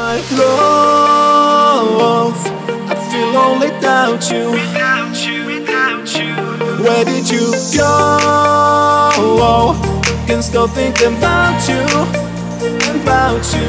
my love. I feel lonely without you. Where did you go? Can still think about you, about you.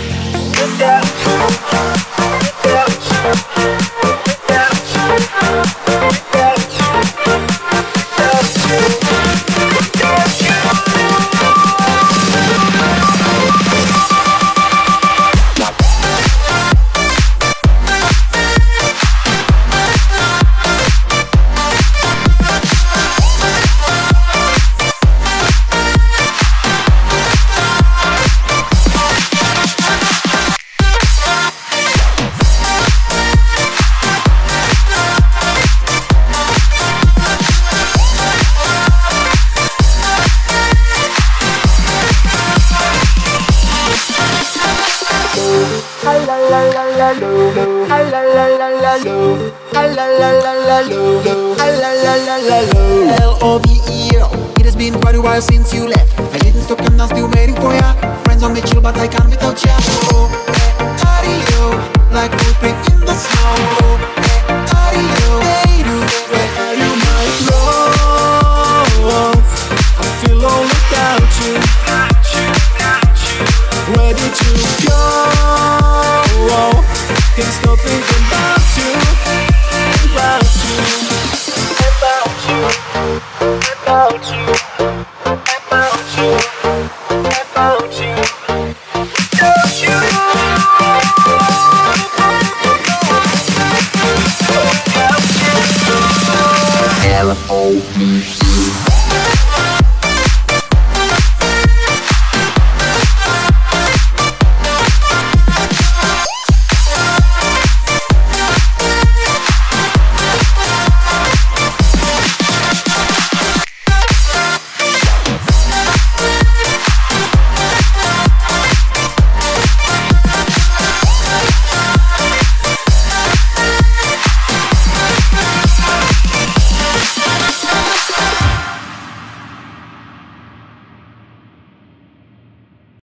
L-O-V-E-O. It has been quite a while since you left. I didn't stop, I'm now still waiting for ya. Friends on me chill, but I can't without ya. Oh, audio, like footprint in the snow. Oh, audio, hey, do where are you, my love? I feel lonely without you. Where did you go? Can still think